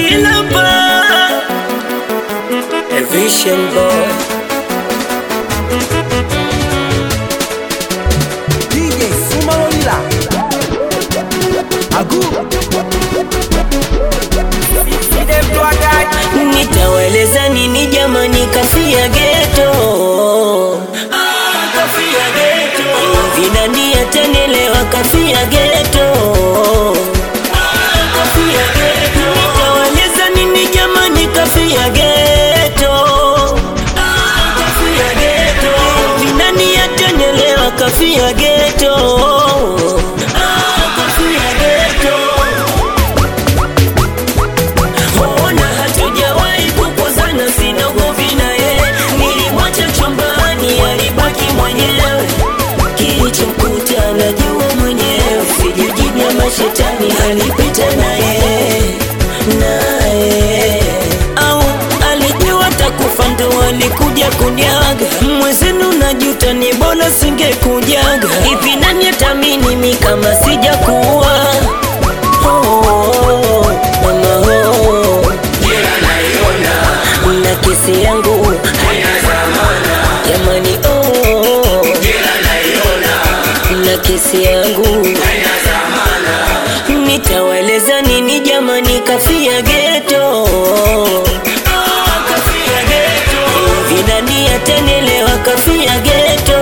Ilapa A Vision Boy DJ Sumalolila Agu nitaweleza nini jamani, kafia ghetto. Kafia ghetto. Vinani atenelewa kafia ghetto. Kafia ghetto. Nitaweleza nini jamani, kafia ghetto. Kafia ghetto. Vinani atenelewa kafia ghetto. Kafia ghetto. Shetani alipita naye au alijua takufa ndo alikuja kunyaga. Mwezenu najuta ni bora singekujaga. Hivi nani atamini mi kama sijakuwa? Mama jela naiona na kesi yangu haina zamana. Jamani jela naiona na kesi yangu haina zamana. Nitaweleza nini jamani, kafia ghetto. Kafia ghetto. Vinani atenelewa kafia ghetto.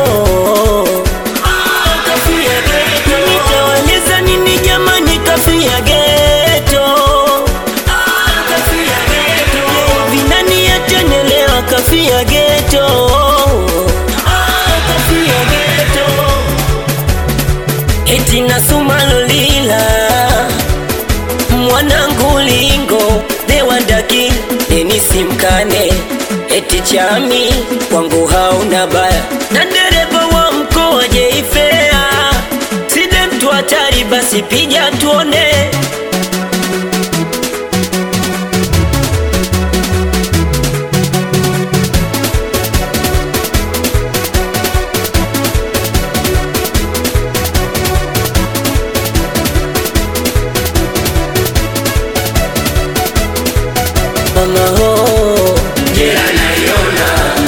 Kafia ghetto. Nitaweleza nini jamani, kafia ghetto. Kafia ghetto. Vinani atenelewa kafia ghetto. Kafia ghetto. Eti na Sumalolila mwanangu lingo dewandaki enisimkane. Eti chami wangu hauna baya na dereva wa mkoa Jeifea. Side mtu hatari basi pija tuone. Jela naiona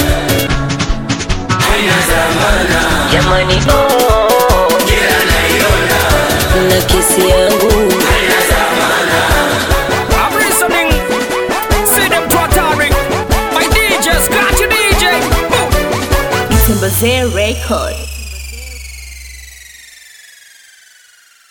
haina zamana. Jamani jela naiona na kesi yangu haina zamana. I'm listening. See them to Atari. My DJ, scratch your DJ. It's a Bazir record.